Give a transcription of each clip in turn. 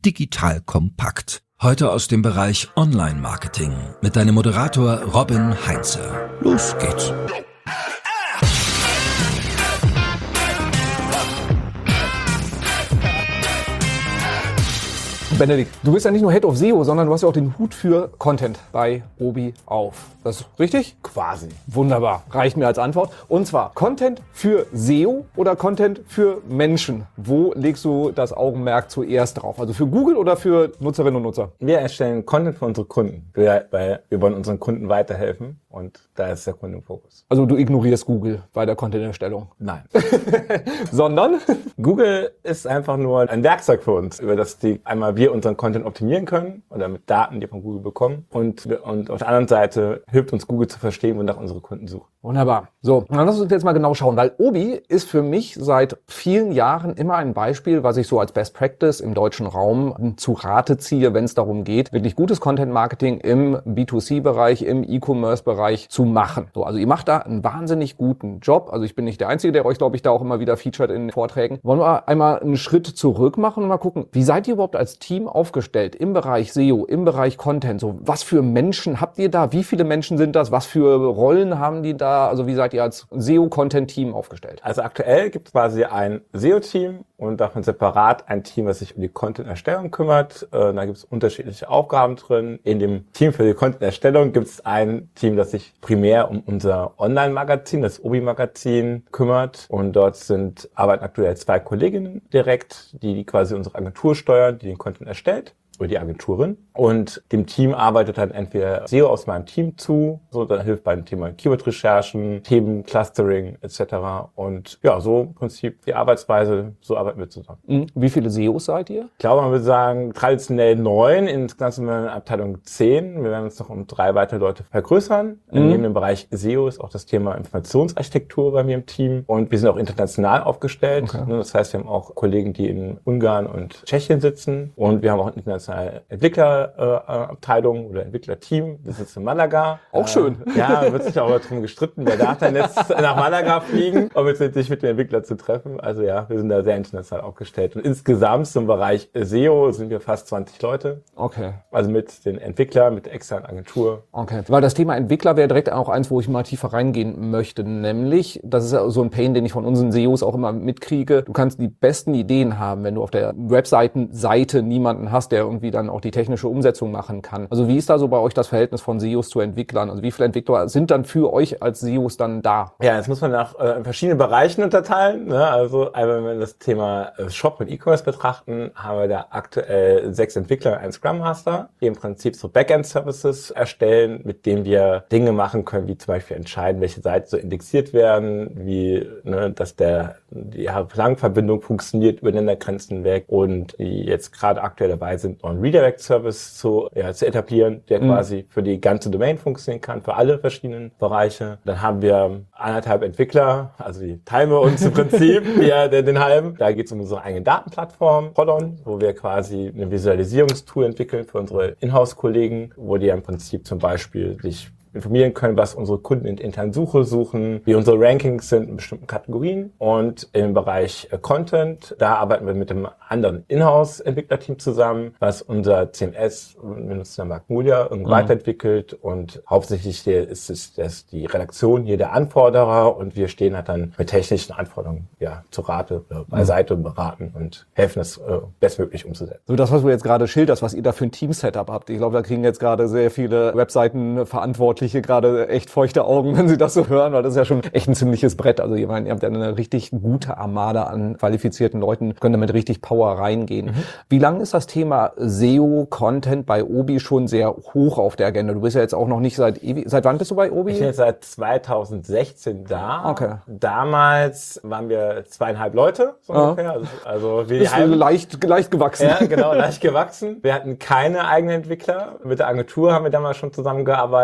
digital kompakt. Heute aus dem Bereich Online-Marketing mit deinem Moderator Robin Heinze. Los geht's. Benedikt, du bist ja nicht nur Head of SEO, sondern du hast ja auch den Hut für Content bei Obi auf. Das ist richtig? Quasi. Wunderbar. Reicht mir als Antwort. Und zwar Content für SEO oder Content für Menschen? Wo legst du das Augenmerk zuerst drauf? Also für Google oder für Nutzerinnen und Nutzer? Wir erstellen Content für unsere Kunden, weil wir wollen unseren Kunden weiterhelfen und da ist der Kunde im Fokus. Also du ignorierst Google bei der Content-Erstellung? Nein. Sondern? Google ist einfach nur ein Werkzeug für uns, über das einmal wir unseren Content optimieren können oder mit Daten, die wir von Google bekommen. Und auf der anderen Seite hilft uns Google zu verstehen, wonach unsere Kunden suchen. Wunderbar. So, dann lass uns jetzt mal genau schauen, weil Obi ist für mich seit vielen Jahren immer ein Beispiel, was ich so als Best Practice im deutschen Raum zu Rate ziehe, wenn es darum geht, wirklich gutes Content-Marketing im B2C-Bereich, im E-Commerce-Bereich zu machen. So, also ihr macht da einen wahnsinnig guten Job. Also ich bin nicht der Einzige, der euch, glaube ich, da auch immer wieder featured in Vorträgen. Wollen wir einmal einen Schritt zurück machen und mal gucken, wie seid ihr überhaupt als Team aufgestellt im Bereich SEO, im Bereich Content? So, was für Menschen habt ihr da? Wie viele Menschen sind das? Was für Rollen haben die da? Also wie seid ihr als SEO-Content-Team aufgestellt? Also aktuell gibt es quasi ein SEO-Team und davon separat ein Team, was sich um die Content-Erstellung kümmert. Da gibt es unterschiedliche Aufgaben drin. In dem Team für die Content-Erstellung gibt es ein Team, das sich primär um unser Online-Magazin, das Obi-Magazin, kümmert. Und dort arbeiten aktuell 2 Kolleginnen direkt, die quasi unsere Agentur steuern, die den Content erstellt. Oder die Agenturin. Und dem Team arbeitet dann entweder SEO aus meinem Team zu, so dann hilft beim Thema Keyword-Recherchen, Themen, Clustering etc. Und ja, so im Prinzip die Arbeitsweise, so arbeiten wir zusammen. Wie viele SEOs seid ihr? Ich glaube, man würde sagen, traditionell 9, insgesamt sind wir in Abteilung 10. Wir werden uns noch um 3 weitere Leute vergrößern. Neben dem Bereich SEO ist auch das Thema Informationsarchitektur bei mir im Team. Und wir sind auch international aufgestellt. Okay. Das heißt, wir haben auch Kollegen, die in Ungarn und Tschechien sitzen. Und wir haben auch international Entwicklerabteilung oder Entwicklerteam. Das ist in Malaga. Auch schön. Ja, wird sich auch darum gestritten, wer darf denn jetzt nach Malaga fliegen, um jetzt sich mit den Entwicklern zu treffen. Also ja, wir sind da sehr international aufgestellt. Und insgesamt zum Bereich SEO sind wir fast 20 Leute. Okay. Also mit den Entwicklern, mit der externen Agentur. Okay. Weil das Thema Entwickler wäre direkt auch eins, wo ich mal tiefer reingehen möchte. Nämlich, das ist ja so ein Pain, den ich von unseren SEOs auch immer mitkriege. Du kannst die besten Ideen haben, wenn du auf der Webseite niemanden hast, der irgendwie dann auch die technische Umsetzung machen kann. Also wie ist da so bei euch das Verhältnis von SEOs zu Entwicklern? Also wie viele Entwickler sind dann für euch als SEOs dann da? Ja, das muss man nach verschiedenen Bereichen unterteilen. Ne? Also einmal, wenn wir das Thema Shop und E-Commerce betrachten, haben wir da aktuell 6 Entwickler und einen Scrum Master, die im Prinzip so Backend-Services erstellen, mit denen wir Dinge machen können, wie zum Beispiel entscheiden, welche Seiten so indexiert werden, wie dass die Langverbindung funktioniert über Ländergrenzen weg und die jetzt gerade aktuell dabei sind, einen Redirect-Service zu etablieren, der quasi für die ganze Domain funktionieren kann, für alle verschiedenen Bereiche. Dann haben wir 1,5 Entwickler, also die teilen wir uns im Prinzip, den halben. Da geht es um unsere eigene Datenplattform, Polon, wo wir quasi eine Visualisierungstool entwickeln für unsere Inhouse-Kollegen, wo die im Prinzip zum Beispiel sich informieren können, was unsere Kunden in internen Suche suchen, wie unsere Rankings sind in bestimmten Kategorien. Und im Bereich Content, da arbeiten wir mit einem anderen Inhouse-Entwicklerteam zusammen, was unser CMS, wir nutzen ja Magnolia, weiterentwickelt. Und hauptsächlich ist es die Redaktion hier der Anforderer und wir stehen halt dann mit technischen Anforderungen zur Rate beiseite und beraten und helfen, das bestmöglich umzusetzen. So das, was du jetzt gerade schilderst, was ihr da für ein Team-Setup habt. Ich glaube, da kriegen jetzt gerade sehr viele Webseitenverantwortliche gerade echt feuchte Augen, wenn sie das so hören, weil das ist ja schon echt ein ziemliches Brett. Also ihr habt ja eine richtig gute Armada an qualifizierten Leuten, können damit richtig Power reingehen. Wie lange ist das Thema SEO-Content bei Obi schon sehr hoch auf der Agenda? Du bist ja jetzt auch noch nicht seit wann bist du bei Obi? Ich bin jetzt seit 2016 da. Okay. Damals waren wir 2,5 Leute, so ungefähr. Also wie die halben. Leicht gewachsen. Ja, genau, leicht gewachsen. Wir hatten keine eigenen Entwickler. Mit der Agentur haben wir damals schon zusammengearbeitet. Das ist auch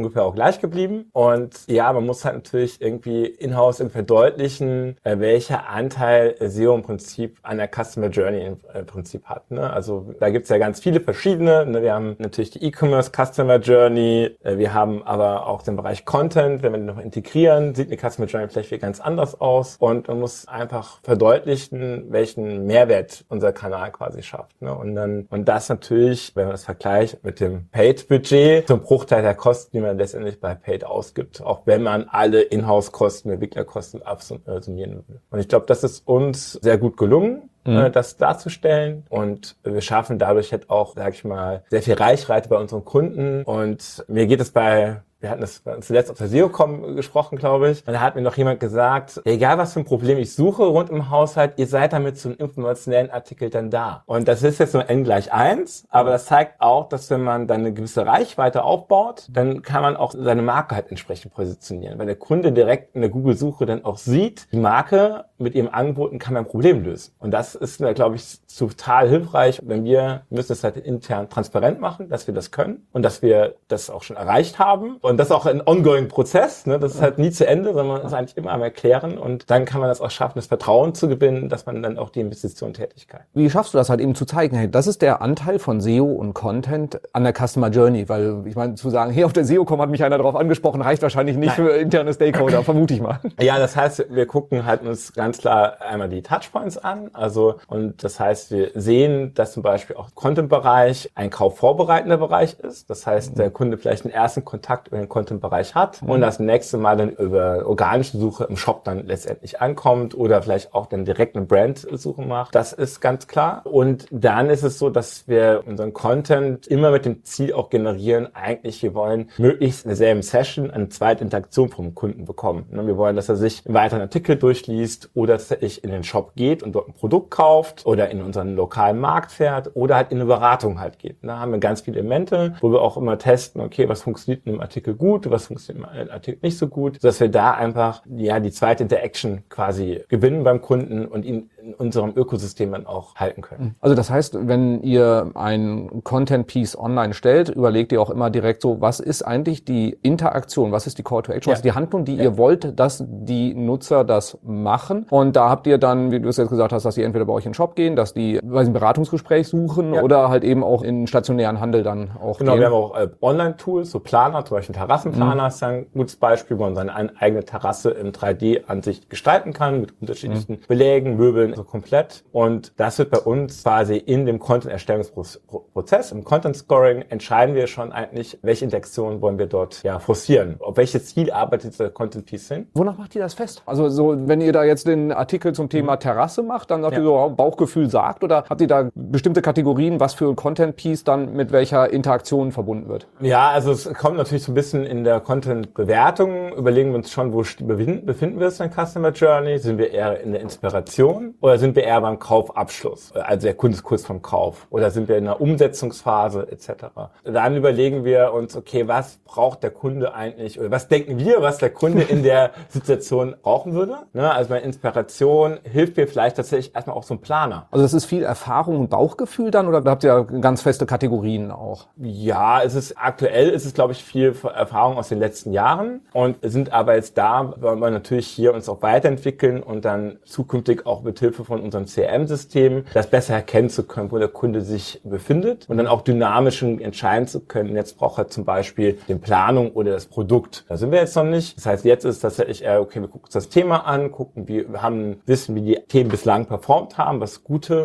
ungefähr auch gleich geblieben. Und ja, man muss halt natürlich irgendwie in-house verdeutlichen, welcher Anteil SEO im Prinzip an der Customer Journey im Prinzip hat. Ne? Also da gibt's ja ganz viele verschiedene. Ne? Wir haben natürlich die E-Commerce Customer Journey, wir haben aber auch den Bereich Content. Wenn wir den noch integrieren, sieht eine Customer Journey vielleicht wieder ganz anders aus. Und man muss einfach verdeutlichen, welchen Mehrwert unser Kanal quasi schafft. Ne? Und das natürlich, wenn man das vergleicht mit dem Paid-Budget, zum Bruchteil der Kosten, die man letztendlich bei Paid ausgibt, auch wenn man alle Inhouse-Kosten, Entwicklerkosten absummieren will. Und ich glaube, das ist uns sehr gut gelungen, das darzustellen. Und wir schaffen dadurch halt auch, sag ich mal, sehr viel Reichweite bei unseren Kunden. Und mir geht es wir hatten das zuletzt auf der SEOCom gesprochen, glaube ich. Und da hat mir noch jemand gesagt, egal was für ein Problem ich suche rund im Haushalt, ihr seid damit zu einem informationellen Artikel dann da. Und das ist jetzt nur n=1, aber das zeigt auch, dass wenn man dann eine gewisse Reichweite aufbaut, dann kann man auch seine Marke halt entsprechend positionieren. Weil der Kunde direkt in der Google-Suche dann auch sieht, die Marke mit ihrem Angeboten kann mein Problem lösen. Und das ist, glaube ich, total hilfreich, wenn wir müssen es halt intern transparent machen, dass wir das können und dass wir das auch schon erreicht haben. Und das ist auch ein ongoing Prozess, ne? Das ist halt nie zu Ende, sondern man ist eigentlich immer am Erklären und dann kann man das auch schaffen, das Vertrauen zu gewinnen, dass man dann auch die Investition tätig kann. Wie schaffst du das halt eben zu zeigen, hey, das ist der Anteil von SEO und Content an der Customer Journey? Weil ich meine, zu sagen, hey, auf der SEO.com hat mich einer darauf angesprochen, reicht wahrscheinlich nicht für interne Stakeholder, vermute ich mal. Ja, das heißt, wir gucken halt uns ganz klar einmal die Touchpoints an, und das heißt, wir sehen, dass zum Beispiel auch Content-Bereich ein kaufvorbereitender Bereich ist. Das heißt, der Kunde vielleicht einen ersten Kontakt über den Content-Bereich hat und das nächste Mal dann über organische Suche im Shop dann letztendlich ankommt oder vielleicht auch dann direkt eine Brand-Suche macht. Das ist ganz klar. Und dann ist es so, dass wir unseren Content immer mit dem Ziel auch generieren, eigentlich, wir wollen möglichst in derselben Session eine zweite Interaktion vom Kunden bekommen. Wir wollen, dass er sich einen weiteren Artikel durchliest oder dass er in den Shop geht und dort ein Produkt kauft oder in unseren lokalen Markt fährt oder halt in eine Beratung halt geht. Da haben wir ganz viele Elemente, wo wir auch immer testen, okay, was funktioniert in einem Artikel gut, was funktioniert in einem Artikel nicht so gut, sodass wir da einfach die zweite Interaction quasi gewinnen beim Kunden und ihn in unserem Ökosystem dann auch halten können. Also das heißt, wenn ihr ein Content-Piece online stellt, überlegt ihr auch immer direkt so, was ist eigentlich die Interaktion, was ist die Call to Action, was ist die Handlung, die ihr wollt, dass die Nutzer das machen. Und da habt ihr dann, wie du es jetzt gesagt hast, dass die entweder bei euch in den Shop gehen, dass die ein Beratungsgespräch suchen oder halt eben auch in stationären Handel dann auch gehen. Wir haben auch Online-Tools, so Planer, zum Beispiel Terrassenplaner ist ein gutes Beispiel, wo man seine eigene Terrasse in 3D-Ansicht gestalten kann, mit unterschiedlichen Belägen, Möbeln, so komplett. Und das wird bei uns quasi in dem Content-Erstellungsprozess, im Content-Scoring, entscheiden wir schon eigentlich, welche Interaktion wollen wir dort forcieren. Auf welches Ziel arbeitet der Content-Piece hin? Wonach macht ihr das fest? Also so, wenn ihr da jetzt den Artikel zum Thema Terrasse macht, dann sagt ihr so, Bauchgefühl sagt, oder habt ihr da bestimmte Kategorien, was für ein Content-Piece dann mit welcher Interaktion verbunden wird? Ja, also es kommt natürlich so ein bisschen in der Content-Bewertung. Überlegen wir uns schon, wo befinden wir uns in der Customer Journey? Sind wir eher in der Inspiration oder sind wir eher beim Kaufabschluss? Also der Kunde ist kurz vorm Kauf. Oder sind wir in der Umsetzungsphase etc.? Dann überlegen wir uns, okay, was braucht der Kunde eigentlich oder was denken wir, was der Kunde in der Situation brauchen würde? Ne? Also bei Inspiration hilft mir vielleicht tatsächlich erstmal auch so ein Planer. Also das ist viel Erfahrung und Bauchgefühl dann oder habt ihr ganz feste Kategorien auch? Ja, aktuell ist es, glaube ich, viel Erfahrung aus den letzten Jahren und sind aber jetzt da, weil wir natürlich hier uns auch weiterentwickeln und dann zukünftig auch mit Hilfe von unserem CRM-System das besser erkennen zu können, wo der Kunde sich befindet und dann auch dynamisch entscheiden zu können. Jetzt braucht er zum Beispiel die Planung oder das Produkt. Da sind wir jetzt noch nicht. Das heißt, jetzt ist tatsächlich eher, okay, wir gucken uns das Thema an, wissen, wie die Themen bislang performt haben, was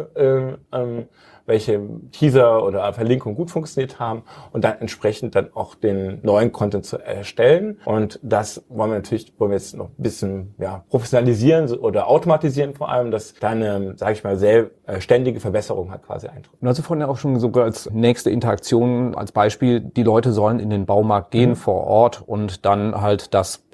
welche Teaser oder Verlinkungen gut funktioniert haben und dann entsprechend dann auch den neuen Content zu erstellen. Und das wollen wir jetzt noch ein bisschen professionalisieren oder automatisieren vor allem, dass da eine, sage ich mal, sehr ständige Verbesserung halt quasi eintritt. Und also vorhin auch schon sogar als nächste Interaktion als Beispiel, die Leute sollen in den Baumarkt gehen vor Ort und dann halt das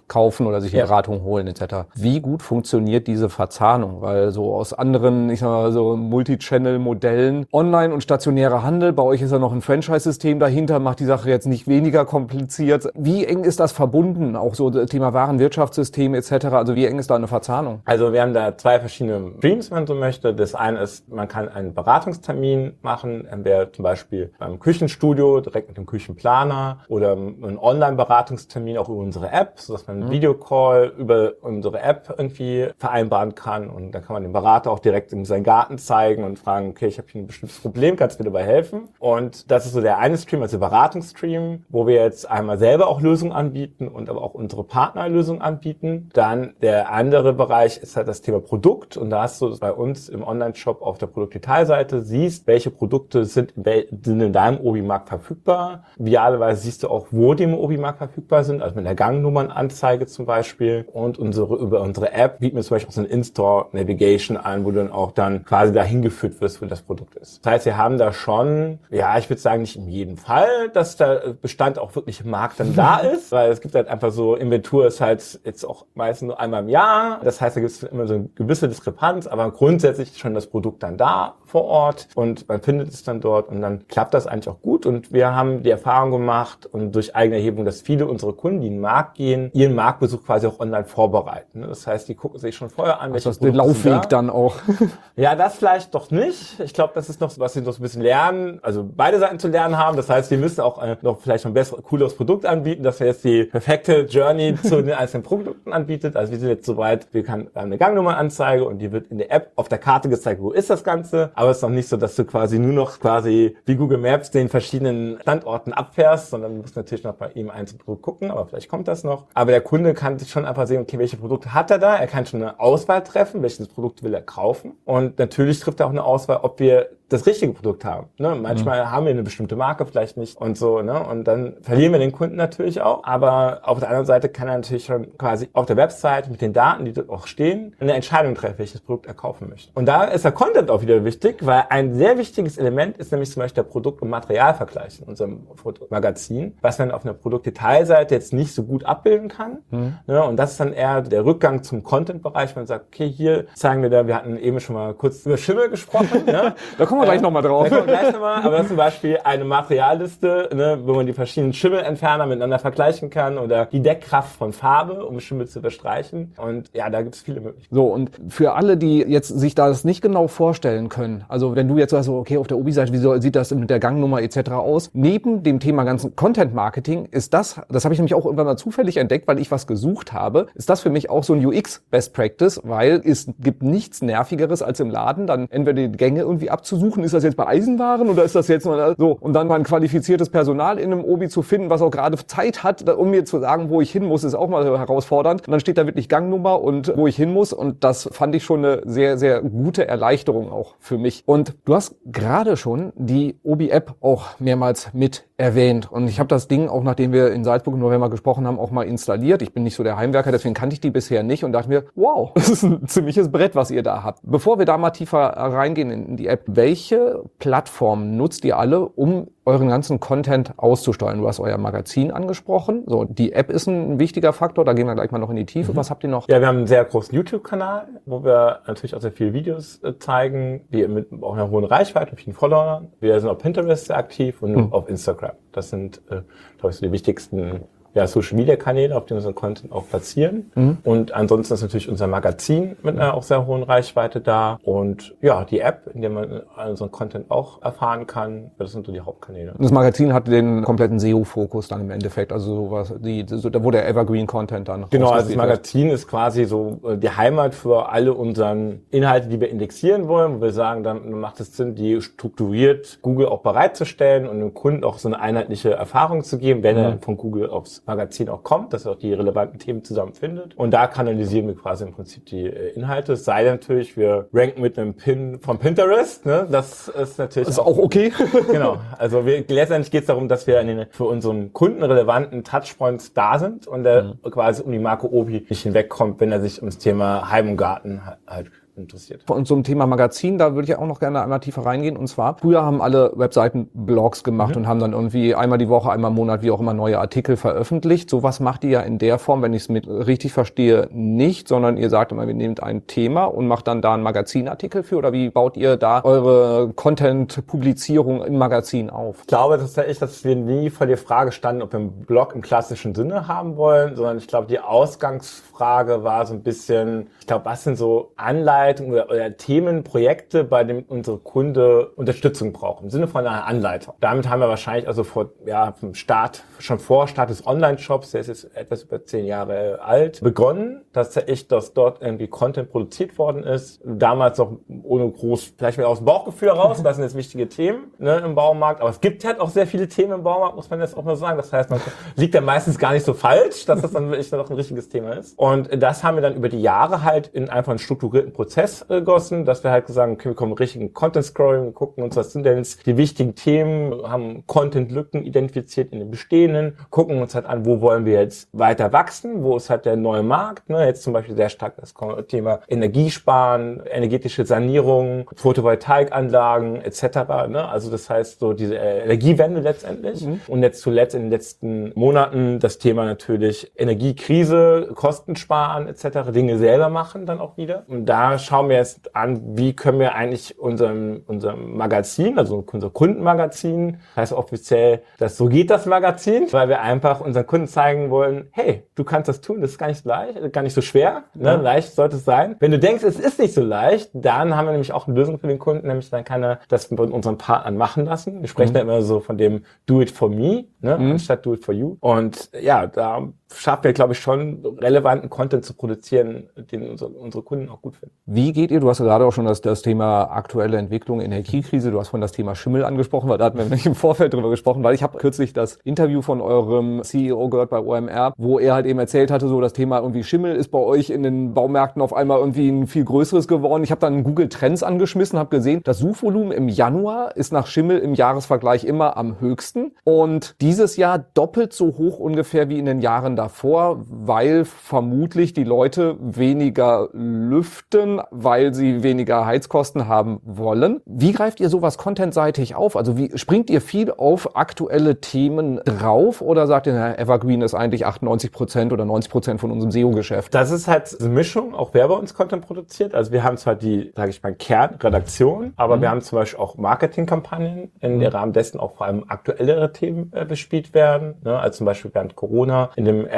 kaufen oder sich die Beratung holen etc. Wie gut funktioniert diese Verzahnung? Weil so aus anderen, ich sag mal, so Multi-Channel-Modellen, Online- und stationärer Handel, bei euch ist ja noch ein Franchise-System dahinter, macht die Sache jetzt nicht weniger kompliziert. Wie eng ist das verbunden? Auch so das Thema Warenwirtschaftssystem etc. Also wie eng ist da eine Verzahnung? Also wir haben da zwei verschiedene Streams, wenn man so möchte. Das eine ist, man kann einen Beratungstermin machen, entweder zum Beispiel beim Küchenstudio, direkt mit dem Küchenplaner oder einen Online-Beratungstermin auch über unsere App, sodass man einen Videocall über unsere App irgendwie vereinbaren kann und dann kann man dem Berater auch direkt in seinen Garten zeigen und fragen, okay, ich habe hier ein bestimmtes Problem, kannst du mir dabei helfen? Und das ist so der eine Stream, also der Beratungsstream, wo wir jetzt einmal selber auch Lösungen anbieten und aber auch unsere Partner Lösungen anbieten. Dann der andere Bereich ist halt das Thema Produkt und da hast du bei uns im Online-Shop auf der Produktdetailseite, siehst, welche Produkte sind in deinem Obi-Markt verfügbar. Idealerweise siehst du auch, wo die im Obi-Markt verfügbar sind, also mit der Gangnummernanzeige zum Beispiel. Und über unsere App bieten wir zum Beispiel auch so eine In-Store Navigation an, wo du dann auch quasi dahin geführt wirst, wo das Produkt ist. Das heißt, wir haben da schon, ja, ich würde sagen, nicht in jedem Fall, dass der Bestand auch wirklich im Markt dann da ist, weil es gibt halt einfach so, Inventur ist halt jetzt auch meistens nur einmal im Jahr. Das heißt, da gibt es immer so eine gewisse Diskrepanz, aber grundsätzlich ist schon das Produkt dann da vor Ort und man findet es dann dort und dann klappt das eigentlich auch gut. Und wir haben die Erfahrung gemacht und durch eigene Erhebung, dass viele unserer Kunden, die in den Markt gehen, ihren Marktbesuch quasi auch online vorbereiten. Das heißt, die gucken sich schon vorher an, welche Produkte den Laufweg dann auch. Ja, das vielleicht doch nicht. Ich glaube, das ist noch, was wir noch ein bisschen lernen, also beide Seiten zu lernen haben. Das heißt, wir müssen auch noch vielleicht ein besseres, cooleres Produkt anbieten, dass wir jetzt die perfekte Journey zu den einzelnen Produkten anbietet. Also wir sind jetzt soweit, wir haben eine Gangnummernanzeige und die wird in der App auf der Karte gezeigt, wo ist das Ganze. Aber es ist noch nicht so, dass du quasi nur noch wie Google Maps den verschiedenen Standorten abfährst, sondern du musst natürlich noch bei ihm einzeln Produkt gucken, aber vielleicht kommt das noch. Aber der Kunde kann sich schon einfach sehen, okay, welche Produkte hat er da? Er kann schon eine Auswahl treffen, welches Produkt will er kaufen. Und natürlich trifft er auch eine Auswahl, ob wir das richtige Produkt haben. Ne? Manchmal haben wir eine bestimmte Marke vielleicht nicht und so, ne? Und dann verlieren wir den Kunden natürlich auch. Aber auf der anderen Seite kann er natürlich schon quasi auf der Website mit den Daten, die dort auch stehen, eine Entscheidung treffen, welches Produkt er kaufen möchte. Und da ist der Content auch wieder wichtig, weil ein sehr wichtiges Element ist nämlich zum Beispiel der Produkt- und Materialvergleich in unserem Magazin, was man auf einer Produktdetailseite jetzt nicht so gut abbilden kann. Ne? Und das ist dann eher der Rückgang zum Content-Bereich. Man sagt, okay, hier zeigen wir hatten eben schon mal kurz über Schimmel gesprochen. Ne? Da kommen wir gleich nochmal drauf. Da kommen wir gleich nochmal, aber das ist zum Beispiel eine Materialliste, ne, wo man die verschiedenen Schimmelentferner miteinander vergleichen kann oder die Deckkraft von Farbe, um Schimmel zu bestreichen. Und ja, da gibt es viele Möglichkeiten. So, und für alle, die jetzt sich das nicht genau vorstellen können, also wenn du jetzt sagst, okay, auf der Obi-Seite, wie sieht das mit der Gangnummer etc. aus? Neben dem Thema ganzen Content-Marketing ist das habe ich nämlich auch irgendwann mal zufällig entdeckt, weil ich was gesucht habe, ist das für mich auch so ein UX-Best Practice, weil es gibt nichts Nervigeres als im Laden, dann entweder die Gänge irgendwie abzusuchen, ist das jetzt bei Eisenwaren oder ist das jetzt so, und dann mal ein qualifiziertes Personal in einem Obi zu finden, was auch gerade Zeit hat, um mir zu sagen, wo ich hin muss, ist auch mal herausfordernd. Und dann steht da wirklich Gangnummer und wo ich hin muss und das fand ich schon eine sehr, sehr gute Erleichterung auch für mich. Und du hast gerade schon die Obi-App auch mehrmals mit erwähnt und ich habe das Ding auch, nachdem wir in Salzburg im November gesprochen haben, auch mal installiert. Ich bin nicht so der Heimwerker, deswegen kannte ich die bisher nicht und dachte mir, wow, das ist ein ziemliches Brett, was ihr da habt. Bevor wir da mal tiefer reingehen in die App, welche Plattformen nutzt ihr alle, um euren ganzen Content auszusteuern? Du hast euer Magazin angesprochen. So, die App ist ein wichtiger Faktor, da gehen wir gleich mal noch in die Tiefe. Was habt ihr noch? Ja, wir haben einen sehr großen YouTube-Kanal, wo wir natürlich auch sehr viele Videos zeigen, die mit auch einer hohen Reichweite, mit vielen Followern. Wir sind auf Pinterest sehr aktiv und auf Instagram. Das sind, glaube ich, so die wichtigsten Social-Media-Kanäle, auf denen wir unseren Content auch platzieren. Und ansonsten ist natürlich unser Magazin mit einer auch sehr hohen Reichweite da. Und ja, die App, in der man unseren Content auch erfahren kann. Das sind so die Hauptkanäle. Das Magazin hat den kompletten SEO-Fokus dann im Endeffekt, also sowas, wo der Evergreen-Content dann genau, also das Magazin ist quasi so die Heimat für alle unseren Inhalte, die wir indexieren wollen, wo wir sagen, dann macht es Sinn, die strukturiert Google auch bereitzustellen und dem Kunden auch so eine einheitliche Erfahrung zu geben, wenn er von Google aufs Magazin auch kommt, dass er auch die relevanten Themen zusammenfindet. Und da kanalisieren wir quasi im Prinzip die Inhalte. Es sei denn natürlich, wir ranken mit einem Pin von Pinterest. Ne? Das ist natürlich ist auch okay. Genau. Also letztendlich geht es darum, dass wir für unseren Kunden relevanten Touchpoints da sind und er quasi um die Marke Obi nicht hinwegkommt, wenn er sich ums Thema Heim und Garten halt interessiert. Und zum Thema Magazin, da würde ich auch noch gerne einmal tiefer reingehen. Und zwar, früher haben alle Webseiten Blogs gemacht und haben dann irgendwie einmal die Woche, einmal im Monat, wie auch immer, neue Artikel veröffentlicht. Sowas macht ihr ja in der Form, wenn ich es mit richtig verstehe, nicht, sondern ihr sagt immer, wir nehmt ein Thema und macht dann da einen Magazinartikel für, oder wie baut ihr da eure Content-Publizierung im Magazin auf? Ich glaube tatsächlich, dass wir nie vor der Frage standen, ob wir einen Blog im klassischen Sinne haben wollen, sondern ich glaube, die Ausgangsfrage war so ein bisschen, ich glaube, was sind so Anleitungen oder Themen, Projekte, bei denen unsere Kunde Unterstützung braucht, im Sinne von einer Anleitung. Damit haben wir wahrscheinlich also vom Start, schon vor Start des Online-Shops, der ist jetzt etwas über 10 Jahre alt, begonnen, dass dort irgendwie Content produziert worden ist. Damals noch ohne groß, vielleicht mehr aus dem Bauchgefühl heraus, das sind jetzt wichtige Themen, ne, im Baumarkt. Aber es gibt halt auch sehr viele Themen im Baumarkt, muss man jetzt auch mal sagen. Das heißt, man liegt ja meistens gar nicht so falsch, dass das dann wirklich noch ein richtiges Thema ist. Und das haben wir dann über die Jahre halt in einfach einen strukturierten Prozess gegossen, dass wir halt gesagt haben, okay, wir kommen richtigen Content-Scrolling, gucken uns, was sind denn jetzt die wichtigen Themen, haben Content-Lücken identifiziert in den bestehenden, gucken uns halt an, wo wollen wir jetzt weiter wachsen, wo ist halt der neue Markt, ne? Jetzt zum Beispiel sehr stark das Thema Energiesparen, energetische Sanierung, Photovoltaikanlagen etc. Ne? Also das heißt so diese Energiewende letztendlich. Und jetzt zuletzt in den letzten Monaten das Thema natürlich Energiekrise, Kosten sparen etc. Dinge selber machen dann auch wieder. Und da schauen wir jetzt an, wie können wir eigentlich unserem Magazin, also unser Kundenmagazin, heißt offiziell, das So geht das Magazin, weil wir einfach unseren Kunden zeigen wollen, hey, du kannst das tun, das ist gar nicht so leicht, gar nicht so schwer, ne? Ja. Leicht sollte es sein. Wenn du denkst, es ist nicht so leicht, dann haben wir nämlich auch eine Lösung für den Kunden, nämlich dann kann er das mit unseren Partnern machen lassen. Wir sprechen da immer so von dem Do it for me, ne? Anstatt Do it for you. Und ja, da schaffen wir, glaube ich, schon relevanten Content zu produzieren, den unsere Kunden auch gut finden. Wie geht ihr? Du hast ja gerade auch schon das Thema aktuelle Entwicklung, Energiekrise. Du hast vorhin das Thema Schimmel angesprochen, weil da hatten wir nämlich im Vorfeld drüber gesprochen, weil ich habe kürzlich das Interview von eurem CEO gehört bei OMR, wo er halt eben erzählt hatte, so das Thema irgendwie Schimmel ist bei euch in den Baumärkten auf einmal irgendwie ein viel größeres geworden. Ich habe dann Google Trends angeschmissen, habe gesehen, das Suchvolumen im Januar ist nach Schimmel im Jahresvergleich immer am höchsten und dieses Jahr doppelt so hoch ungefähr wie in den Jahren davor, weil vermutlich die Leute weniger lüften, weil sie weniger Heizkosten haben wollen. Wie greift ihr sowas contentseitig auf? Also wie springt ihr viel auf aktuelle Themen drauf oder sagt ihr, na, Evergreen ist eigentlich 98% oder 90% von unserem SEO-Geschäft? Das ist halt eine Mischung, auch wer bei uns Content produziert. Also wir haben zwar die, sage ich mal, Kernredaktion, aber wir haben zum Beispiel auch Marketingkampagnen, in der Rahmen dessen auch vor allem aktuellere Themen bespielt werden. Ne? Also zum Beispiel während Corona, in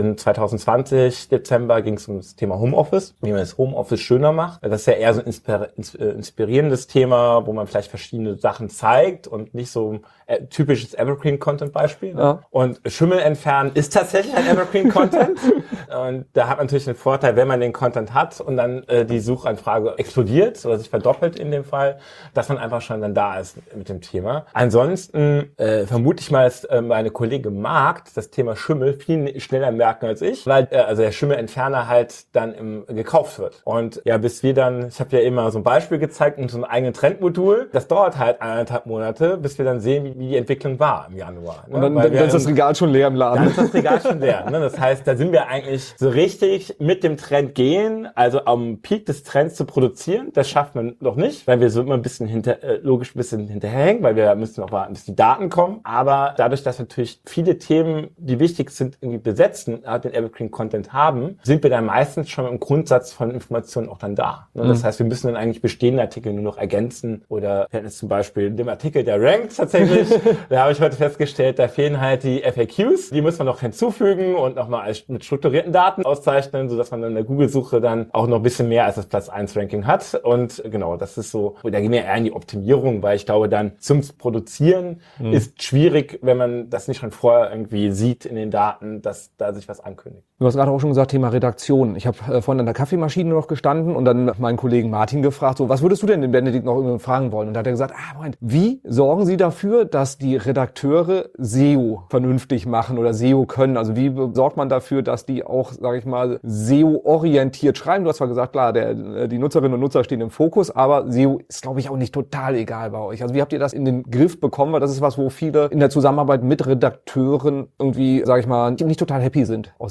2020 Dezember ging es um das Thema Homeoffice, wie man das Homeoffice schöner macht. Das ist ja eher so ein inspirierendes Thema, wo man vielleicht verschiedene Sachen zeigt und nicht so typisches Evergreen-Content-Beispiel. Ja. Und Schimmel entfernen ist tatsächlich ein Evergreen-Content. Und da hat man natürlich den Vorteil, wenn man den Content hat und dann die Suchanfrage explodiert oder sich verdoppelt in dem Fall, dass man einfach schon dann da ist mit dem Thema. Ansonsten vermute ich mal, dass meine Kollegin Markt das Thema Schimmel viel schneller merken als ich, weil also der Schimmelentferner halt dann gekauft wird. Und ja, bis wir dann, ich habe ja immer so ein Beispiel gezeigt und so ein eigenes Trendmodul, das dauert halt 1,5 Monate, bis wir dann sehen, wie die Entwicklung war im Januar. Ne? Und dann ist das Regal schon leer im Laden. Dann ist das Regal schon leer. Ne? Das heißt, da sind wir eigentlich so richtig mit dem Trend gehen, also am Peak des Trends zu produzieren. Das schafft man noch nicht, weil wir so immer ein bisschen logisch ein bisschen hinterherhängen, weil wir müssen noch warten, bis die Daten kommen. Aber dadurch, dass natürlich viele Themen, die wichtig sind, irgendwie besetzen, den Evergreen-Content haben, sind wir dann meistens schon im Grundsatz von Informationen auch dann da. Ne? Das heißt, wir müssen dann eigentlich bestehende Artikel nur noch ergänzen oder wir hatten jetzt zum Beispiel dem Artikel, der rankt tatsächlich, da habe ich heute festgestellt, da fehlen halt die FAQs, die muss man noch hinzufügen und nochmal mit strukturierten Daten auszeichnen, sodass man dann in der Google-Suche dann auch noch ein bisschen mehr als das Platz 1 Ranking hat. Und genau, das ist so, da gehen wir eher in die Optimierung, weil ich glaube dann zum Produzieren ist schwierig, wenn man das nicht schon vorher irgendwie sieht in den Daten, dass da sich was ankündigt. Du hast gerade auch schon gesagt, Thema Redaktion. Ich habe vorhin an der Kaffeemaschine noch gestanden und dann meinen Kollegen Martin gefragt, so, was würdest du denn den Benedikt noch irgendwie fragen wollen? Und da hat er gesagt, Moment, wie sorgen Sie dafür, dass die Redakteure SEO vernünftig machen oder SEO können? Also wie sorgt man dafür, dass die auch, sage ich mal, SEO-orientiert schreiben? Du hast zwar gesagt, klar, die Nutzerinnen und Nutzer stehen im Fokus, aber SEO ist, glaube ich, auch nicht total egal bei euch. Also wie habt ihr das in den Griff bekommen? Weil das ist was, wo viele in der Zusammenarbeit mit Redakteuren irgendwie, sage ich mal, nicht total happy sind aus SEO-Sicht.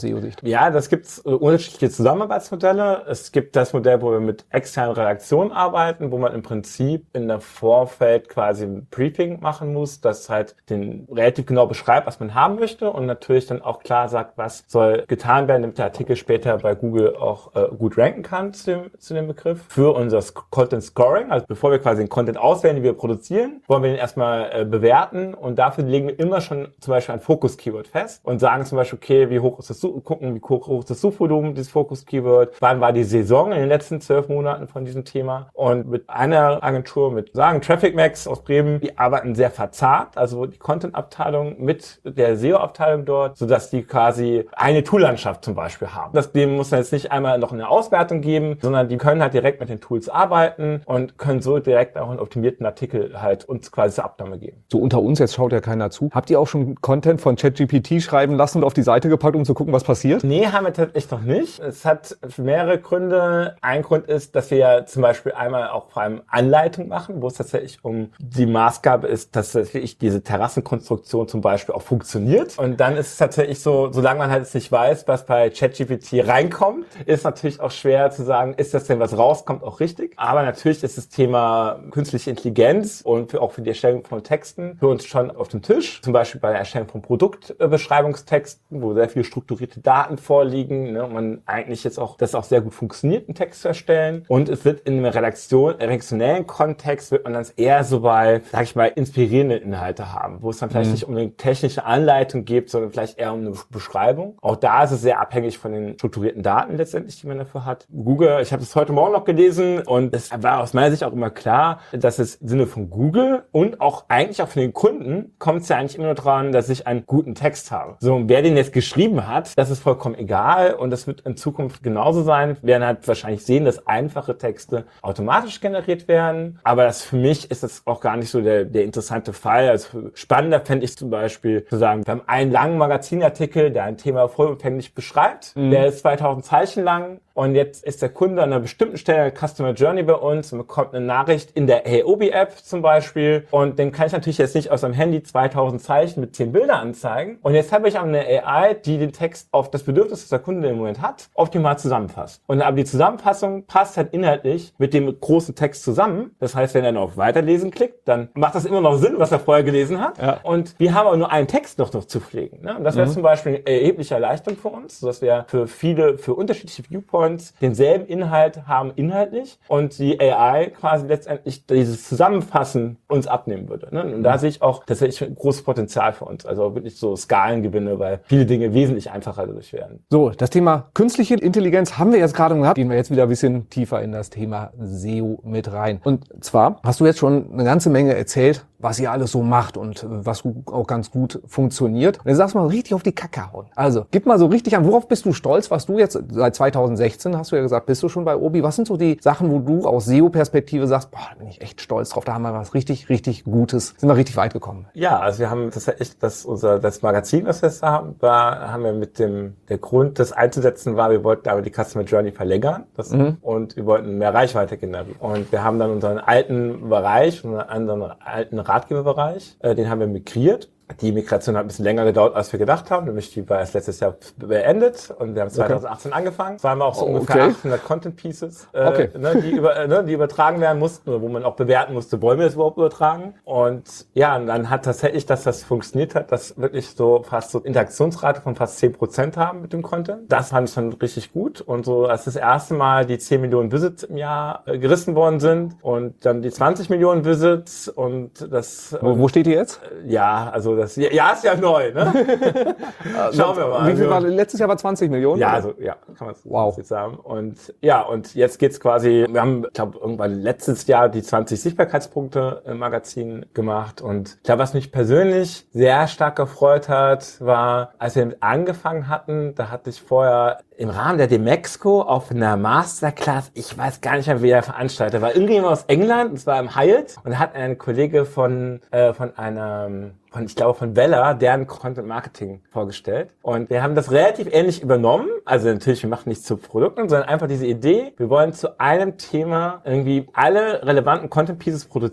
Ja, das gibt's unterschiedliche Zusammenarbeitsmodelle. Es gibt das Modell, wo wir mit externen Redaktionen arbeiten, wo man im Prinzip in der Vorfeld quasi ein Briefing machen muss, das halt den relativ genau beschreibt, was man haben möchte und natürlich dann auch klar sagt, was soll getan werden, damit der Artikel später bei Google auch gut ranken kann zu dem Begriff. Für unser Content Scoring, also bevor wir quasi den Content auswählen, den wir produzieren, wollen wir den erstmal bewerten und dafür legen wir immer schon zum Beispiel ein Fokus-Keyword fest und sagen zum Beispiel, okay, wie hoch ist das Suchvolumen dieses Fokus-Keyword, wann war die Saison in den letzten 12 Monaten von diesem Thema und mit einer Agentur, mit Traffic Max aus Bremen, die arbeiten sehr verzahnt, also die Content-Abteilung mit der SEO-Abteilung dort, sodass die quasi eine Tool-Landschaft zum Beispiel haben. Dem muss man jetzt nicht einmal noch eine Auswertung geben, sondern die können halt direkt mit den Tools arbeiten und können so direkt auch einen optimierten Artikel halt uns quasi zur Abnahme geben. So unter uns, jetzt schaut ja keiner zu. Habt ihr auch schon Content von ChatGPT schreiben lassen und auf die Seite gepackt, um zu gucken, was passiert? Nee, haben wir tatsächlich noch nicht. Es hat mehrere Gründe. Ein Grund ist, dass wir ja zum Beispiel einmal auch vor allem Anleitung machen, wo es tatsächlich um die Maßgabe ist, dass tatsächlich diese Terrassenkonstruktion zum Beispiel auch funktioniert. Und dann ist es tatsächlich so, solange man halt jetzt nicht weiß, was bei ChatGPT reinkommt, ist natürlich auch schwer zu sagen, ist das denn, was rauskommt, auch richtig. Aber natürlich ist das Thema künstliche Intelligenz und auch für die Erstellung von Texten für uns schon auf dem Tisch. Zum Beispiel bei der Erstellung von Produktbeschreibungstexten, wo sehr viele strukturierte Daten vorliegen, ne, und man eigentlich jetzt auch, das auch sehr gut funktioniert, einen Text zu erstellen. Und es wird in einem redaktionellen Kontext wird man dann eher so bei, sag ich mal, inspirierende Inhalte haben, wo es dann vielleicht nicht um eine technische Anleitung geht, sondern vielleicht eher um eine Beschreibung. Auch da ist es sehr abhängig von den strukturierten Daten letztendlich, die man dafür hat. Google, ich habe das heute Morgen noch gelesen und es war aus meiner Sicht auch immer klar, dass es im Sinne von Google und auch eigentlich auch für den Kunden kommt es ja eigentlich immer nur daran, dass ich einen guten Text habe. So, und wer den jetzt geschrieben hat, das ist vollkommen egal und das wird in Zukunft genauso sein. Wir werden halt wahrscheinlich sehen, dass einfache Texte automatisch generiert werden, aber für mich ist das auch gar nicht so der interessante Fall. Also spannender fände ich zum Beispiel zu sagen, wir haben einen langen Magazinartikel, der ein Thema vollumfänglich beschreibt, der ist 2000 Zeichen lang und jetzt ist der Kunde an einer bestimmten Stelle der Customer Journey bei uns und bekommt eine Nachricht in der Obi-App zum Beispiel und dem kann ich natürlich jetzt nicht aus einem Handy 2000 Zeichen mit 10 Bilder anzeigen und jetzt habe ich auch eine AI, die den Text auf das Bedürfnis, das der Kunde im Moment hat, optimal zusammenfasst. Und aber die Zusammenfassung passt halt inhaltlich mit dem großen Text zusammen. Das heißt, wenn er noch auf Weiterlesen klickt, dann macht das immer noch Sinn, was er vorher gelesen hat. Ja. Und wir haben aber nur einen Text noch zu pflegen. Ne? Und das wäre zum Beispiel eine erhebliche Erleichterung für uns, sodass wir für unterschiedliche Viewpoints denselben Inhalt haben inhaltlich und die AI quasi letztendlich dieses Zusammenfassen uns abnehmen würde. Ne? Und da sehe ich auch tatsächlich ein großes Potenzial für uns. Also wirklich so Skalengewinne, weil viele Dinge wesentlich einfacher dadurch werden. So, das Thema künstliche Intelligenz haben wir jetzt gerade gehabt. Gehen wir jetzt wieder ein bisschen tiefer in das Thema SEO mit rein. Und zwar hast du jetzt schon eine ganze Menge erzählt, was ihr alles so macht und was auch ganz gut funktioniert. Und jetzt sagst du mal richtig auf die Kacke hauen. Also, gib mal so richtig an, worauf bist du stolz, was du jetzt seit 2016, hast du ja gesagt, bist du schon bei Obi. Was sind so die Sachen, wo du aus SEO-Perspektive sagst, boah, da bin ich echt stolz drauf, da haben wir was richtig, richtig Gutes, sind wir richtig weit gekommen. Ja, also wir haben tatsächlich das Magazin, was wir jetzt haben wir mit der Grund, das einzusetzen war, wir wollten aber die Customer Journey verlängern und wir wollten mehr Reichweite generieren. Und wir haben dann unseren alten Bereich, unseren alten Ratgeberbereich, den haben wir migriert. Die Migration hat ein bisschen länger gedauert, als wir gedacht haben. Nämlich die war erst letztes Jahr beendet und wir haben 2018 angefangen. Es waren auch so ungefähr 800 Content Pieces, die übertragen werden mussten oder wo man auch bewerten musste, wollen wir das überhaupt übertragen? Und ja, und dann hat tatsächlich, dass das funktioniert hat, dass wirklich so fast so Interaktionsrate von fast 10% haben mit dem Content. Das fand ich schon richtig gut. Und so, als das erste Mal die 10 Millionen Visits im Jahr gerissen worden sind und dann die 20 Millionen Visits und das... Wo steht die jetzt? Ja, also das ist ja neu, ne? Schauen wir mal. Wie viel war letztes Jahr? War 20 Millionen? Ja, also kann man jetzt sagen. Und ja, und jetzt geht's quasi, wir haben, ich glaube, irgendwann letztes Jahr die 20 Sichtbarkeitspunkte im Magazin gemacht. Und ich glaube, was mich persönlich sehr stark gefreut hat, war, als wir damit angefangen hatten, da hatte ich vorher im Rahmen der Demexco auf einer Masterclass, ich weiß gar nicht mehr, wer der Veranstalter war, irgendjemand aus England, das war im Hyatt, und da hat ein Kollege von Weller, deren Content Marketing vorgestellt. Und wir haben das relativ ähnlich übernommen. Also natürlich, wir machen nichts zu Produkten, sondern einfach diese Idee, wir wollen zu einem Thema irgendwie alle relevanten Content Pieces produzieren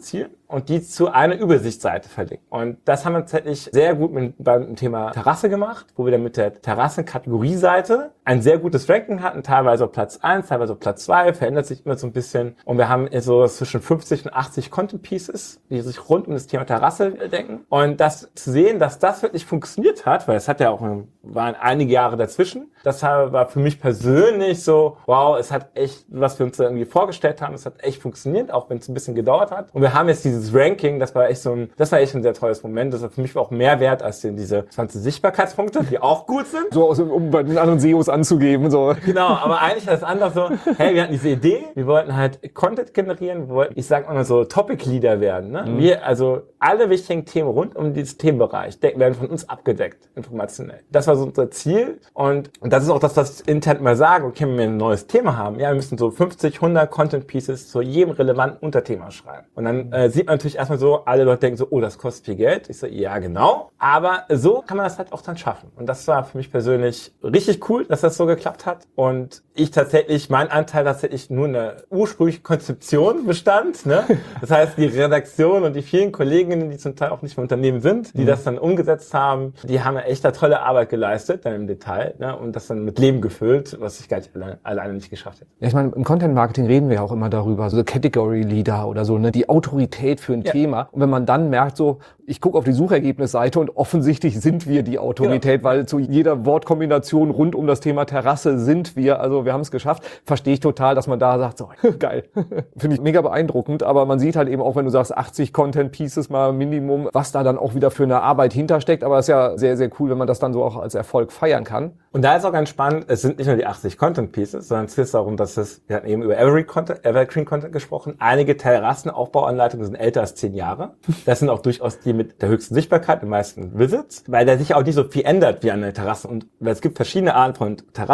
und die zu einer Übersichtsseite verlinken. Und das haben wir tatsächlich sehr gut beim Thema Terrasse gemacht, wo wir dann mit der Terrassen-Kategorie-Seite ein sehr gutes Ranking hatten, teilweise auf Platz 1, teilweise auf Platz 2, verändert sich immer so ein bisschen. Und wir haben so zwischen 50 und 80 Content Pieces, die sich rund um das Thema Terrasse denken. Und das zu sehen, dass das wirklich funktioniert hat, weil es hat ja auch waren einige Jahre dazwischen. Das war für mich persönlich so, wow, es hat echt, was wir uns da irgendwie vorgestellt haben, es hat echt funktioniert, auch wenn es ein bisschen gedauert hat. Und wir haben jetzt dieses Ranking, das war echt ein sehr tolles Moment. Das war für mich auch mehr wert als diese 20 Sichtbarkeitspunkte, die auch gut sind. So, um bei den anderen SEOs anzugeben, so. Genau, aber eigentlich das andere so, hey, wir hatten diese Idee, wir wollten halt Content generieren, wir wollten, ich sag mal so, Topic-Leader werden, ne? Wir, also alle wichtigen Themen rund um dieses Themenbereich werden von uns abgedeckt, informationell. Das war so unser Ziel und das ist auch das, was intern mal sagen, okay, wenn wir ein neues Thema haben, ja, wir müssen so 50, 100 Content Pieces zu jedem relevanten Unterthema schreiben. Und dann sieht man natürlich erstmal so, alle Leute denken so, oh, das kostet viel Geld. Ich so, ja, genau. Aber so kann man das halt auch dann schaffen. Und das war für mich persönlich richtig cool, dass das so geklappt hat. Und mein Anteil tatsächlich nur in der ursprünglichen Konzeption bestand, ne? Das heißt, die Redaktion und die vielen Kolleginnen, die zum Teil auch nicht mehr Unternehmen sind, die das dann umgesetzt haben, die haben ja echt da tolle Arbeit geleistet, dann im Detail, ne? Und das dann mit Leben gefüllt, was ich gar nicht alleine nicht geschafft hätte. Ja, ich meine, im Content Marketing reden wir ja auch immer darüber, so Category Leader oder so, ne, die Autorität für ein Thema. Und wenn man dann merkt, so, ich gucke auf die Suchergebnisseite und offensichtlich sind wir die Autorität, weil zu jeder Wortkombination rund um das Thema Terrasse sind wir, also wir haben es geschafft, verstehe ich total, dass man da sagt, so, geil. Finde ich mega beeindruckend, aber man sieht halt eben auch, wenn du sagst, 80 Content Pieces mal Minimum, was da dann auch wieder für eine Arbeit hintersteckt, aber es ist ja sehr, sehr cool, wenn man das dann so auch als Erfolg feiern kann. Und da ist auch ganz spannend, es sind nicht nur die 80 Content Pieces, sondern es geht darum, dass wir hatten eben über Evergreen Content gesprochen. Einige Terrassenaufbauanleitungen sind älter als 10 Jahre. Das sind auch durchaus die mit der höchsten Sichtbarkeit, den meisten Visits, weil der sich auch nicht so viel ändert wie eine Terrasse. Und es gibt verschiedene Arten von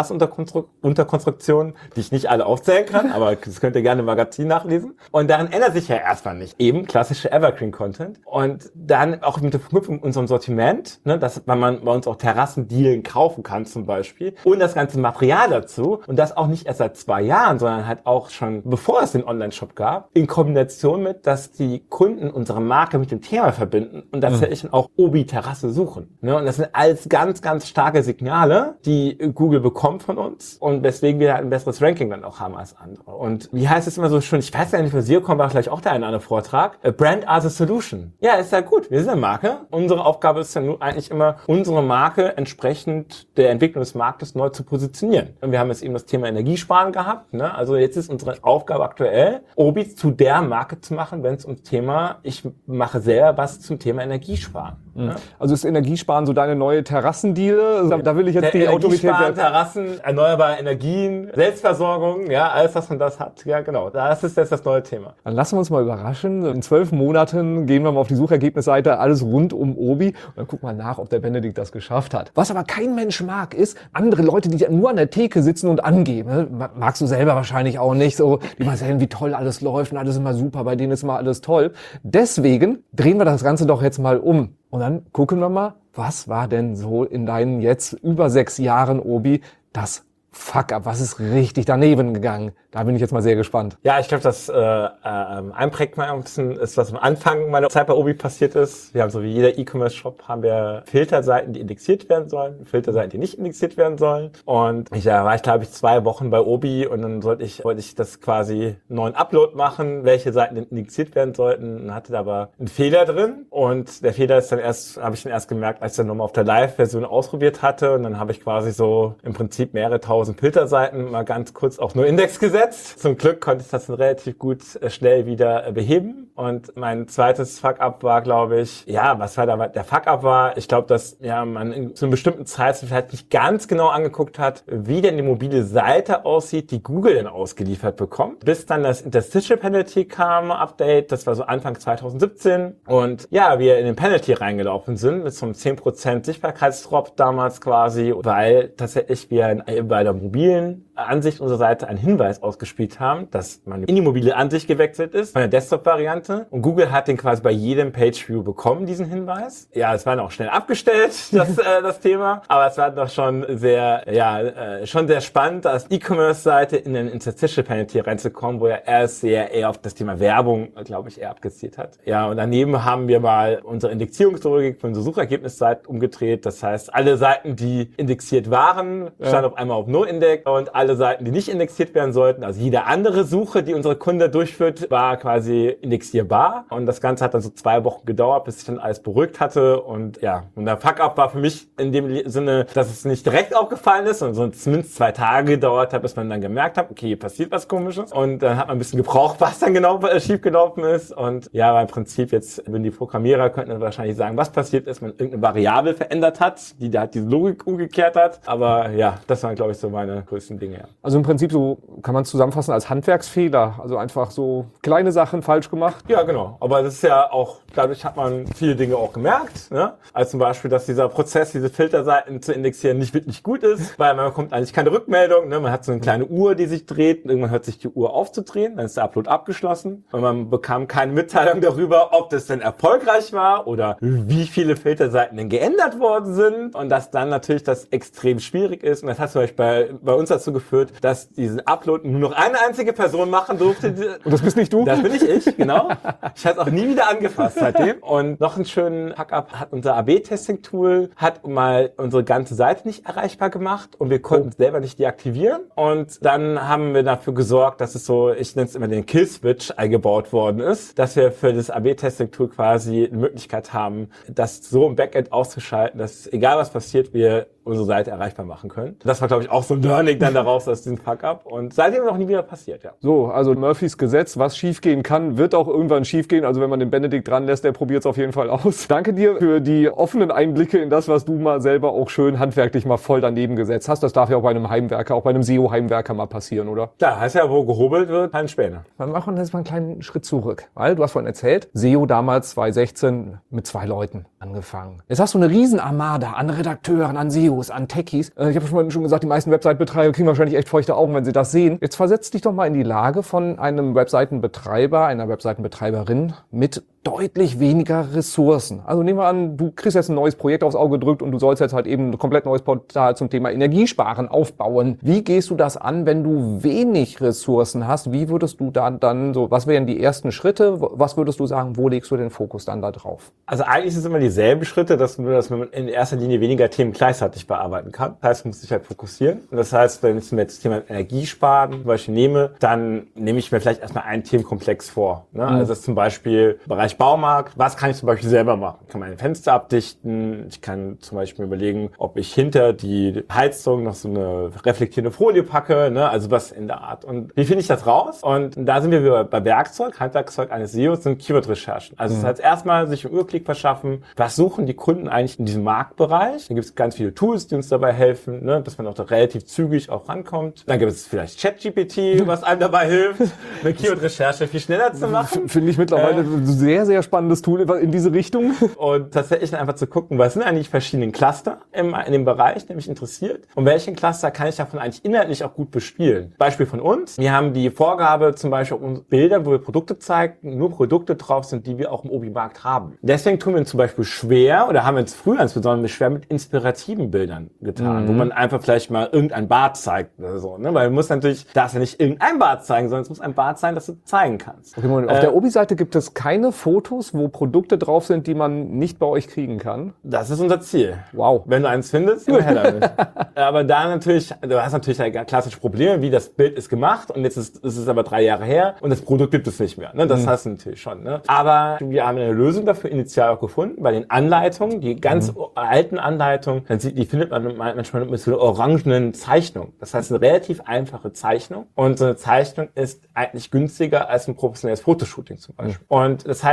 Terrassenunterkonstruktionen, die ich nicht alle aufzählen kann, aber das könnt ihr gerne im Magazin nachlesen. Und daran ändert sich ja erstmal nicht. Eben klassische Evergreen Content. Und dann auch mit der Verknüpfung mit unserem Sortiment, ne, dass man bei uns auch Terrassendealen kaufen kann zum Beispiel. Und das ganze Material dazu. Und das auch nicht erst seit 2 Jahren, sondern halt auch schon bevor es den Online-Shop gab, in Kombination mit, dass die Kunden unsere Marke mit dem Thema verbinden und tatsächlich auch Obi-Terrasse suchen. Ne? Und das sind alles ganz, ganz starke Signale, die Google bekommt von uns und weswegen wir halt ein besseres Ranking dann auch haben als andere. Und wie heißt es immer so schön, ich weiß ja nicht, für SEOCom war vielleicht auch der eine oder andere Vortrag, a Brand as a Solution. Ja, ist ja gut, wir sind eine Marke. Unsere Aufgabe ist ja nur eigentlich immer, unsere Marke entsprechend der Entwicklung des Marktes neu zu positionieren. Und wir haben jetzt eben das Thema Energiesparen gehabt. Ne? Also jetzt ist unsere Aufgabe aktuell, Obi zu der Marke zu machen, wenn es ums Thema, ich mache selber was zum Thema Energiesparen. Ne? Also ist Energiesparen so deine neue Terrassendeal? Da will ich jetzt die Autorität werden. Terrassen, erneuerbare Energien, Selbstversorgung, ja, alles, was man das hat. Ja, genau. Das ist jetzt das neue Thema. Dann lassen wir uns mal überraschen. In 12 Monaten gehen wir mal auf die Suchergebnisseite, alles rund um Obi. Und dann gucken wir nach, ob der Benedikt das geschafft hat. Was aber kein Mensch mag, ist andere Leute, die nur an der Theke sitzen und angeben. Magst du selber wahrscheinlich auch nicht. So, die mal sehen, wie toll alles läuft und alles ist immer super, bei denen ist immer alles toll. Deswegen drehen wir das Ganze doch jetzt mal um. Und dann gucken wir mal, was war denn so in deinen jetzt über 6 Jahren Obi das Fuck-up? Was ist richtig daneben gegangen? Da bin ich jetzt mal sehr gespannt. Ja, ich glaube, das einprägt mal ein bisschen ist, was am Anfang meiner Zeit bei Obi passiert ist. Wir haben so wie jeder E-Commerce-Shop haben wir Filterseiten, die indexiert werden sollen, Filterseiten, die nicht indexiert werden sollen. Und da war ich, glaube ich, 2 Wochen bei Obi und dann wollte ich das quasi einen neuen Upload machen, welche Seiten denn indexiert werden sollten. Und hatte da aber einen Fehler drin. Und der Fehler ist dann habe ich dann erst gemerkt, als ich dann nochmal auf der Live-Version ausprobiert hatte. Und dann habe ich quasi so im Prinzip mehrere tausend Filterseiten mal ganz kurz auf nur Index gesetzt. Zum Glück konnte ich das dann relativ gut schnell wieder beheben. Und mein zweites Fuck-up war, glaube ich, was war da? Der Fuck-up war, ich glaube, dass man zu einem bestimmten Zeitpunkt vielleicht nicht ganz genau angeguckt hat, wie denn die mobile Seite aussieht, die Google dann ausgeliefert bekommt. Bis dann das Interstitial Penalty kam, Update, das war so Anfang 2017. Und wir in den Penalty reingelaufen sind mit so einem 10% Sichtbarkeitsdrop damals quasi, weil tatsächlich wir bei der mobilen Ansicht unserer Seite einen Hinweis ausgespielt haben, dass man in die mobile Ansicht gewechselt ist, von der Desktop-Variante hatte. Und Google hat den quasi bei jedem Page-View bekommen, diesen Hinweis. Ja, es war dann auch schnell abgestellt, das Thema. Aber es war doch schon sehr spannend, als E-Commerce-Seite in den Interstitial Penalty reinzukommen, wo er erst eher auf das Thema Werbung, glaube ich, eher abgezielt hat. Ja, und daneben haben wir mal unsere Indexierungslogik für unsere Suchergebnisseite umgedreht. Das heißt, alle Seiten, die indexiert waren, standen auf einmal auf No-Index, und alle Seiten, die nicht indexiert werden sollten, also jede andere Suche, die unsere Kunde durchführt, war quasi indexierbar. Und das Ganze hat dann so 2 Wochen gedauert, bis sich dann alles beruhigt hatte. Und ja, und der Fuck-up war für mich in dem Sinne, dass es nicht direkt aufgefallen ist, sondern so zumindest 2 Tage gedauert hat, bis man dann gemerkt hat, okay, hier passiert was Komisches. Und dann hat man ein bisschen gebraucht, was dann genau schiefgelaufen ist. Und ja, aber im Prinzip jetzt, wenn die Programmierer könnten dann wahrscheinlich sagen, was passiert ist, wenn man irgendeine Variable verändert hat, die da diese Logik umgekehrt hat. Aber ja, das waren, glaube ich, so meine größten Dinge. Ja. Also im Prinzip so kann man es zusammenfassen als Handwerksfehler. Also einfach so kleine Sachen falsch gemacht. Ja, genau. Aber das ist ja auch, dadurch hat man viele Dinge auch gemerkt. Ne? Also zum Beispiel, dass dieser Prozess, diese Filterseiten zu indexieren, nicht wirklich gut ist, weil man bekommt eigentlich keine Rückmeldung. Ne? Man hat so eine kleine Uhr, die sich dreht. Und irgendwann hört sich die Uhr auf zu drehen. Dann ist der Upload abgeschlossen. Und man bekam keine Mitteilung darüber, ob das denn erfolgreich war oder wie viele Filterseiten denn geändert worden sind. Und dass dann natürlich das extrem schwierig ist. Und das hat zum Beispiel bei uns dazu geführt, dass diesen Upload nur noch eine einzige Person machen durfte. Und das bist nicht du? Das bin nicht ich, genau. Ich habe es auch nie wieder angefasst seitdem. Und noch einen schönen Hack-up hat unser AB-Testing-Tool hat mal unsere ganze Seite nicht erreichbar gemacht und wir konnten es selber nicht deaktivieren. Und dann haben wir dafür gesorgt, dass es so, ich nenne es immer den Kill-Switch, eingebaut worden ist, dass wir für das AB-Testing-Tool quasi eine Möglichkeit haben, das so im Backend auszuschalten, dass egal was passiert, wir unsere Seite erreichbar machen können. Das war, glaube ich, auch so ein Learning dann daraus aus diesem Fuck-up. Und seitdem noch nie wieder passiert, ja. So, also Murphys Gesetz, was schiefgehen kann, wird auch irgendwann schiefgehen. Also wenn man den Benedikt dran lässt, der probiert es auf jeden Fall aus. Danke dir für die offenen Einblicke in das, was du mal selber auch schön handwerklich mal voll daneben gesetzt hast. Das darf ja auch bei einem Heimwerker, auch bei einem SEO-Heimwerker mal passieren, oder? Da heißt ja, wo gehobelt wird, kein Späne. Wir machen jetzt mal einen kleinen Schritt zurück. Weil du hast vorhin erzählt, SEO damals 2016 mit 2 Leuten angefangen. Jetzt hast du eine Riesenarmada an Redakteuren, an SEOs, an Techies. Ich habe schon gesagt, die meisten Website-Betreiber kriegen wahrscheinlich echt feuchte Augen, wenn sie das sehen. Jetzt versetz dich doch mal in die Lage von einem Webseitenbetreiber, einer Webseitenbetreiberin mit deutlich weniger Ressourcen. Also nehmen wir an, du kriegst jetzt ein neues Projekt aufs Auge gedrückt und du sollst jetzt halt eben ein komplett neues Portal zum Thema Energiesparen aufbauen. Wie gehst du das an, wenn du wenig Ressourcen hast? Wie würdest du dann so, was wären die ersten Schritte? Was würdest du sagen, wo legst du den Fokus dann da drauf? Also eigentlich ist es immer dieselben Schritte, dass man in erster Linie weniger Themen gleichzeitig bearbeiten kann. Das heißt, man muss sich halt fokussieren. Und das heißt, wenn ich mir jetzt das Thema Energiesparen zum Beispiel nehme, dann nehme ich mir vielleicht erstmal einen Themenkomplex vor. Ne? Also das ist zum Beispiel Bereich Baumarkt. Was kann ich zum Beispiel selber machen? Ich kann meine Fenster abdichten. Ich kann zum Beispiel überlegen, ob ich hinter die Heizung noch so eine reflektierende Folie packe. Ne? Also was in der Art. Und wie finde ich das raus? Und da sind wir bei Werkzeug. Handwerkzeug eines SEOs sind Keyword-Recherchen. Also das heißt erstmal sich einen Überblick verschaffen, was suchen die Kunden eigentlich in diesem Marktbereich. Da gibt es ganz viele Tools, die uns dabei helfen, ne? Dass man auch da relativ zügig auch rankommt. Dann gibt es vielleicht ChatGPT, was einem dabei hilft, eine Keyword-Recherche viel schneller zu machen. Finde ich mittlerweile ein sehr, sehr spannendes Tool in diese Richtung. Und tatsächlich einfach zu gucken, was sind eigentlich verschiedene Cluster in dem Bereich, der mich interessiert. Und welchen Cluster kann ich davon eigentlich inhaltlich auch gut bespielen. Beispiel von uns. Wir haben die Vorgabe zum Beispiel auf Bildern, wo wir Produkte zeigen, nur Produkte drauf sind, die wir auch im Obi-Markt haben. Deswegen tun wir uns zum Beispiel schwer, oder haben wir uns früher insbesondere schwer mit inspirativen Bildern getan, wo man einfach vielleicht mal irgendein Bad zeigt oder so. Ne? Weil man muss natürlich, darfst ja nicht irgendein Bad zeigen, sondern es muss ein Bad sein, das du zeigen kannst. Okay, Moment, auf der Obi-Seite gibt es keine Fotos, wo Produkte drauf sind, die man nicht bei euch kriegen kann? Das ist unser Ziel. Wow. Wenn du eins findest, immer her damit. Aber da natürlich, du hast natürlich klassische Probleme, wie das Bild ist gemacht und jetzt ist es aber 3 Jahre her und das Produkt gibt es nicht mehr. Ne? Das hast du natürlich schon. Ne? Aber wir haben eine Lösung dafür initial auch gefunden, bei den Anleitungen, die ganz alten Anleitungen, die findet man manchmal mit so einer orangenen Zeichnung. Das heißt, eine relativ einfache Zeichnung und so eine Zeichnung ist eigentlich günstiger als ein professionelles Fotoshooting zum Beispiel. Und das heißt,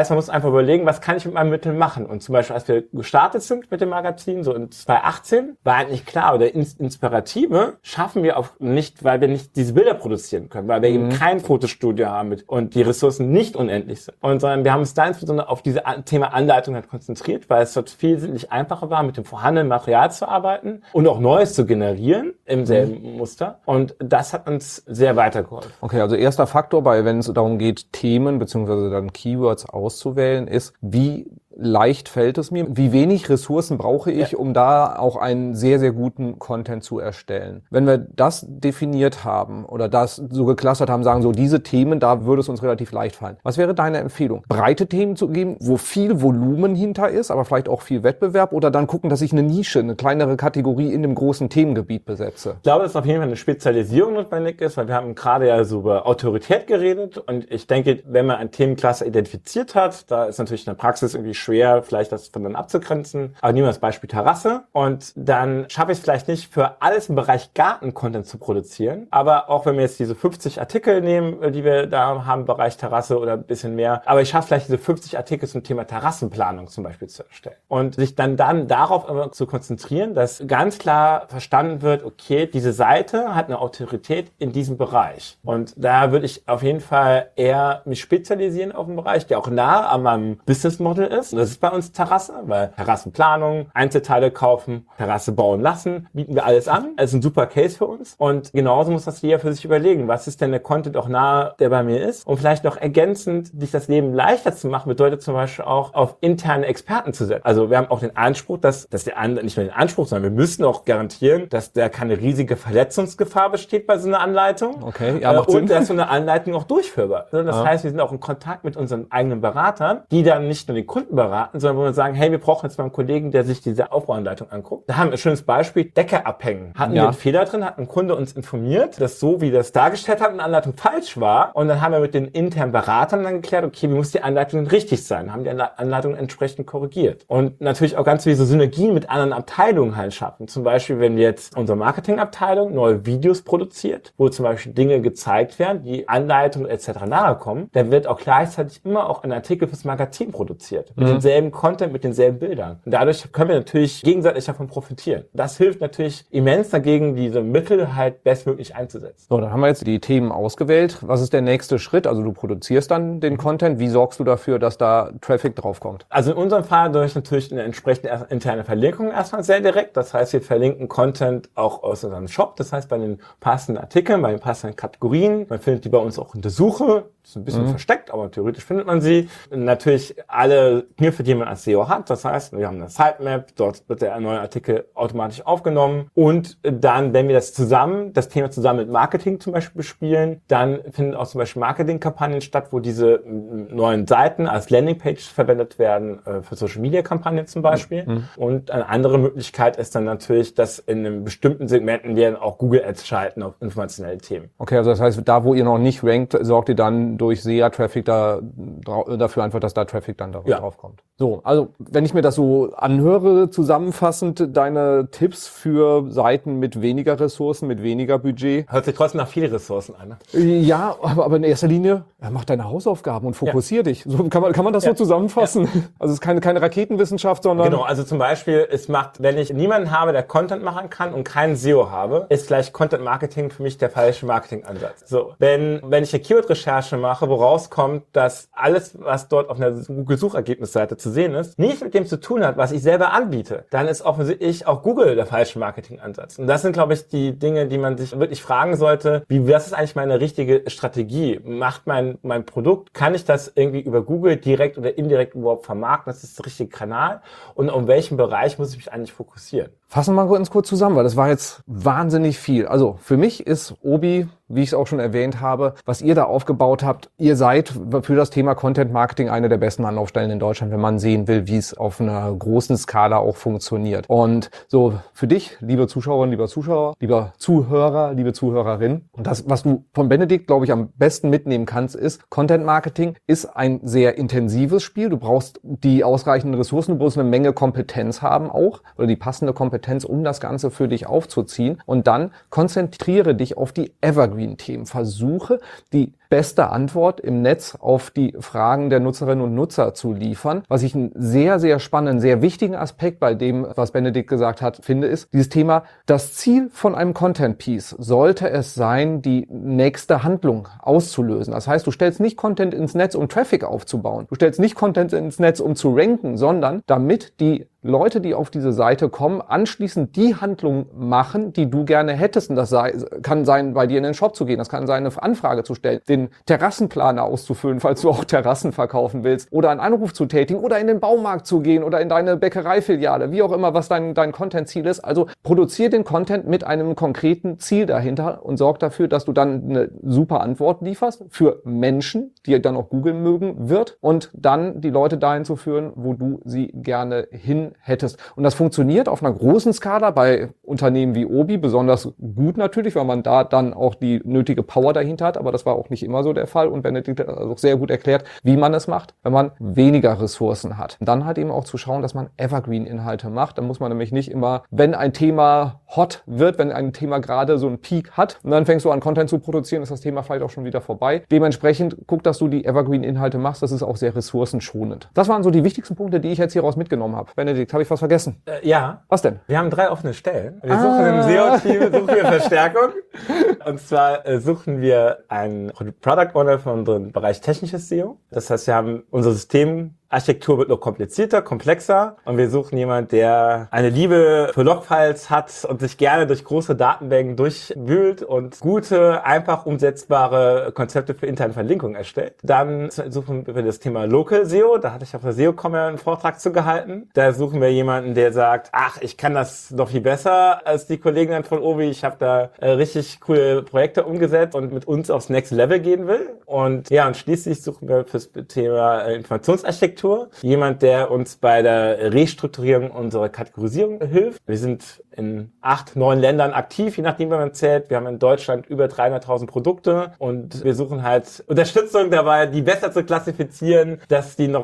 heißt, man muss einfach überlegen, was kann ich mit meinem Mittel machen? Und zum Beispiel, als wir gestartet sind mit dem Magazin, so in 2018, war eigentlich klar, oder Inspirative schaffen wir auch nicht, weil wir nicht diese Bilder produzieren können, weil wir eben kein Fotostudio haben und die Ressourcen nicht unendlich sind. Und sondern wir haben uns da insbesondere auf diese Thema Anleitung halt konzentriert, weil es dort wesentlich einfacher war, mit dem vorhandenen Material zu arbeiten und auch Neues zu generieren im selben Muster. Und das hat uns sehr weitergeholfen. Okay, also erster Faktor, wenn es darum geht, Themen bzw. dann Keywords auszuwählen, ist, wie leicht fällt es mir, wie wenig Ressourcen brauche ich, um da auch einen sehr, sehr guten Content zu erstellen. Wenn wir das definiert haben oder das so geclustert haben, sagen so, diese Themen, da würde es uns relativ leicht fallen. Was wäre deine Empfehlung? Breite Themen zu geben, wo viel Volumen hinter ist, aber vielleicht auch viel Wettbewerb, oder dann gucken, dass ich eine Nische, eine kleinere Kategorie in dem großen Themengebiet besetze? Ich glaube, dass auf jeden Fall eine Spezialisierung notwendig ist, weil wir haben gerade ja so über Autorität geredet und ich denke, wenn man ein Themenklasse identifiziert hat, da ist natürlich in der Praxis irgendwie schwer, vielleicht das von dann abzugrenzen. Aber nehmen wir das Beispiel Terrasse und dann schaffe ich es vielleicht nicht, für alles im Bereich Garten-Content zu produzieren. Aber auch wenn wir jetzt diese 50 Artikel nehmen, die wir da haben im Bereich Terrasse oder ein bisschen mehr, aber ich schaffe vielleicht diese 50 Artikel zum Thema Terrassenplanung zum Beispiel zu erstellen. Und sich dann darauf immer zu konzentrieren, dass ganz klar verstanden wird, okay, diese Seite hat eine Autorität in diesem Bereich. Und da würde ich auf jeden Fall eher mich spezialisieren auf einen Bereich, der auch nah an meinem Business Model ist. Und das ist bei uns Terrasse, weil Terrassenplanung, Einzelteile kaufen, Terrasse bauen lassen, bieten wir alles an. Das ist ein super Case für uns. Und genauso muss das jeder für sich überlegen, was ist denn der Content auch nah, der bei mir ist. Und vielleicht noch ergänzend, sich das Leben leichter zu machen, bedeutet zum Beispiel auch, auf interne Experten zu setzen. Also wir haben auch den Anspruch, dass der nicht nur den Anspruch, sondern wir müssen auch garantieren, dass da keine riesige Verletzungsgefahr besteht bei so einer Anleitung. Okay, ja, macht Sinn. Und dass so eine Anleitung auch durchführbar ist. Das heißt, wir sind auch in Kontakt mit unseren eigenen Beratern, die dann nicht nur den Kunden beraten, sondern wo wir sagen, hey, wir brauchen jetzt mal einen Kollegen, der sich diese Aufbauanleitung anguckt. Da haben wir ein schönes Beispiel, Decke abhängen. Hatten wir einen Fehler drin, hat ein Kunde uns informiert, dass so, wie das dargestellt hat, eine Anleitung falsch war. Und dann haben wir mit den internen Beratern dann geklärt, okay, wie muss die Anleitung richtig sein? Haben die Anleitung entsprechend korrigiert. Und natürlich auch ganz viele so Synergien mit anderen Abteilungen halt schaffen. Zum Beispiel, wenn wir jetzt unsere Marketingabteilung neue Videos produziert, wo zum Beispiel Dinge gezeigt werden, die Anleitungen etc. nahe kommen, dann wird auch gleichzeitig immer auch ein Artikel fürs Magazin produziert. Mit demselben Content, mit denselben Bildern. Und dadurch können wir natürlich gegenseitig davon profitieren. Das hilft natürlich immens dagegen, diese Mittel halt bestmöglich einzusetzen. So, dann haben wir jetzt die Themen ausgewählt. Was ist der nächste Schritt? Also du produzierst dann den Content. Wie sorgst du dafür, dass da Traffic draufkommt? Also in unserem Fall durch natürlich eine entsprechende interne Verlinkung erstmal sehr direkt. Das heißt, wir verlinken Content auch aus unserem Shop. Das heißt, bei den passenden Artikeln, bei den passenden Kategorien. Man findet die bei uns auch in der Suche. Das ist ein bisschen versteckt, aber theoretisch findet man sie. Natürlich alle Kniffe, die man als SEO hat. Das heißt, wir haben eine Sitemap. Dort wird der neue Artikel automatisch aufgenommen. Und dann, wenn wir das Thema zusammen mit Marketing zum Beispiel bespielen, dann finden auch zum Beispiel Marketingkampagnen statt, wo diese neuen Seiten als Landingpage verwendet werden, für Social-Media-Kampagnen zum Beispiel. Und eine andere Möglichkeit ist dann natürlich, dass in einem bestimmten Segmenten wir dann auch Google Ads schalten auf informationelle Themen. Okay, also das heißt, da wo ihr noch nicht rankt, sorgt ihr dann durch SEA-Traffic dafür einfach, dass da Traffic dann drauf kommt. So, also wenn ich mir das so anhöre, zusammenfassend deine Tipps für Seiten mit weniger Ressourcen, mit weniger Budget. Hört sich trotzdem nach viel Ressourcen an, ne? Ja, aber in erster Linie, mach deine Hausaufgaben und fokussier dich. So kann man das so zusammenfassen? Ja. Also es ist keine Raketenwissenschaft, sondern... Genau, also zum Beispiel, wenn ich niemanden habe, der Content machen kann und keinen SEO habe, ist gleich Content Marketing für mich der falsche Marketingansatz. So, wenn ich eine Keyword-Recherche mache, woraus kommt, dass alles, was dort auf einer Google-Suchergebnisseite zu sehen ist, nichts mit dem zu tun hat, was ich selber anbiete, dann ist offensichtlich auch Google der falsche Marketingansatz. Und das sind, glaube ich, die Dinge, die man sich wirklich fragen sollte, was ist eigentlich meine richtige Strategie? Macht mein Produkt, kann ich das irgendwie über Google direkt oder indirekt überhaupt vermarkten? Das ist der richtige Kanal. Und um welchen Bereich muss ich mich eigentlich fokussieren? Fassen wir mal ganz kurz zusammen, weil das war jetzt wahnsinnig viel. Also für mich ist Obi, wie ich es auch schon erwähnt habe, was ihr da aufgebaut habt, ihr seid für das Thema Content Marketing eine der besten Anlaufstellen in Deutschland, wenn man sehen will, wie es auf einer großen Skala auch funktioniert. Und so für dich, liebe Zuschauerinnen, lieber Zuschauer, lieber Zuhörer, liebe Zuhörerin, und das, was du von Benedikt, glaube ich, am besten mitnehmen kannst, ist, Content Marketing ist ein sehr intensives Spiel. Du brauchst die ausreichenden Ressourcen, du brauchst eine Menge Kompetenz haben auch, oder die passende Kompetenz, um das Ganze für dich aufzuziehen. Und dann konzentriere dich auf die Evergreen-Themen. Versuche, die beste Antwort im Netz auf die Fragen der Nutzerinnen und Nutzer zu liefern. Was ich einen sehr, sehr spannenden, sehr wichtigen Aspekt bei dem, was Benedikt gesagt hat, finde, ist dieses Thema, das Ziel von einem Content-Piece sollte es sein, die nächste Handlung auszulösen. Das heißt, du stellst nicht Content ins Netz, um Traffic aufzubauen. Du stellst nicht Content ins Netz, um zu ranken, sondern damit die Leute, die auf diese Seite kommen, anschließend die Handlung machen, die du gerne hättest. Und das kann sein, bei dir in den Shop zu gehen. Das kann sein, eine Anfrage zu stellen, den Terrassenplaner auszufüllen, falls du auch Terrassen verkaufen willst, oder einen Anruf zu tätigen oder in den Baumarkt zu gehen oder in deine Bäckereifiliale, wie auch immer, was dein Content-Ziel ist. Also produzier den Content mit einem konkreten Ziel dahinter und sorg dafür, dass du dann eine super Antwort lieferst für Menschen, die dann auch googeln mögen wird, und dann die Leute dahin zu führen, wo du sie gerne hin hättest. Und das funktioniert auf einer großen Skala bei Unternehmen wie Obi besonders gut natürlich, weil man da dann auch die nötige Power dahinter hat, aber das war auch nicht immer so der Fall, und Benedikt hat auch sehr gut erklärt, wie man es macht, wenn man weniger Ressourcen hat. Dann halt eben auch zu schauen, dass man Evergreen-Inhalte macht. Dann muss man nämlich nicht immer, wenn ein Thema hot wird, wenn ein Thema gerade so einen Peak hat und dann fängst du an, Content zu produzieren, ist das Thema vielleicht auch schon wieder vorbei. Dementsprechend guck, dass du die Evergreen-Inhalte machst. Das ist auch sehr ressourcenschonend. Das waren so die wichtigsten Punkte, die ich jetzt hieraus mitgenommen habe. Benedikt, habe ich was vergessen? Ja. Was denn? Wir haben 3 offene Stellen. Wir suchen im SEO-Team Verstärkung. Und zwar suchen wir einen Product Owner für unseren Bereich technisches SEO. Das heißt, wir haben unser Systemarchitektur wird noch komplizierter, komplexer, und wir suchen jemanden, der eine Liebe für Logfiles hat und sich gerne durch große Datenbanken durchwühlt und gute, einfach umsetzbare Konzepte für interne Verlinkung erstellt. Dann suchen wir das Thema Local SEO. Da hatte ich auf der SEO-Com einen Vortrag zu gehalten. Da suchen wir jemanden, der sagt, ach, ich kann das noch viel besser als die Kollegen von Obi. Ich habe da richtig coole Projekte umgesetzt und mit uns aufs Next Level gehen will. Und ja, und schließlich suchen wir fürs Thema Informationsarchitektur jemand, der uns bei der Restrukturierung unserer Kategorisierung hilft. Wir sind in 8, 9 Ländern aktiv, je nachdem, wie man zählt. Wir haben in Deutschland über 300.000 Produkte und wir suchen halt Unterstützung dabei, die besser zu klassifizieren, dass wir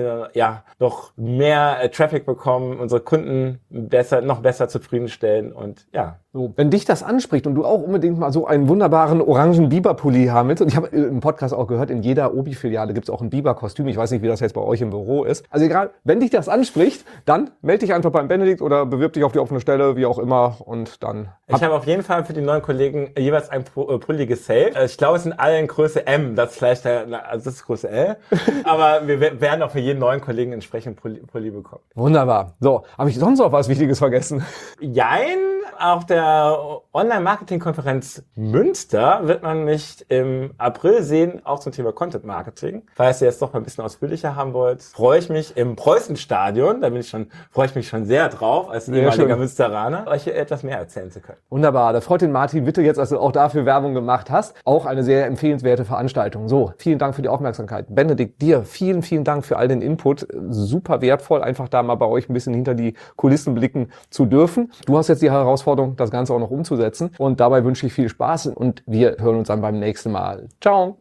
noch mehr Traffic bekommen, unsere Kunden noch besser zufriedenstellen, und ja. So, wenn dich das anspricht und du auch unbedingt mal so einen wunderbaren orangen Biber-Pulli haben willst, und ich habe im Podcast auch gehört, in jeder Obi-Filiale gibt es auch ein Biber-Kostüm. Ich weiß nicht, wie das jetzt bei euch im Büro ist. Also egal, wenn dich das anspricht, dann melde dich einfach beim Benedikt oder bewirb dich auf die offene Stelle, wie auch immer, und dann... Ich habe auf jeden Fall für die neuen Kollegen jeweils ein Pulli gesaved. Ich glaube, es sind alle in Größe M, das ist vielleicht das ist Größe L. Aber wir werden auch für jeden neuen Kollegen entsprechend Pulli bekommen. Wunderbar. So, habe ich sonst noch was Wichtiges vergessen? Jein, auf der Online-Marketing-Konferenz Münster wird man mich im April sehen, auch zum Thema Content-Marketing. Falls ihr jetzt doch mal ein bisschen ausführlicher haben wollt, freue ich mich im Preußen-Stadion, freue ich mich schon sehr drauf, als ehemaliger Münsteraner, euch hier etwas mehr erzählen zu können. Wunderbar, da freut den Martin bitte jetzt, dass du auch dafür Werbung gemacht hast. Auch eine sehr empfehlenswerte Veranstaltung. So, vielen Dank für die Aufmerksamkeit. Benedikt, dir vielen, vielen Dank für all den Input. Super wertvoll, einfach da mal bei euch ein bisschen hinter die Kulissen blicken zu dürfen. Du hast jetzt die Herausforderung, das Ganze auch noch umzusetzen, und dabei wünsche ich viel Spaß und wir hören uns dann beim nächsten Mal. Ciao!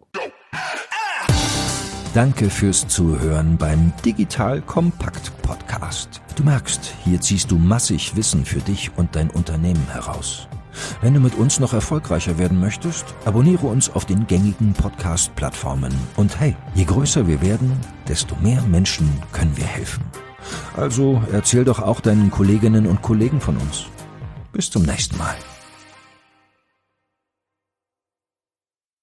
Danke fürs Zuhören beim Digital Kompakt Podcast. Du merkst, hier ziehst du massig Wissen für dich und dein Unternehmen heraus. Wenn du mit uns noch erfolgreicher werden möchtest, abonniere uns auf den gängigen Podcast-Plattformen. Und hey, je größer wir werden, desto mehr Menschen können wir helfen. Also erzähl doch auch deinen Kolleginnen und Kollegen von uns. Bis zum nächsten Mal.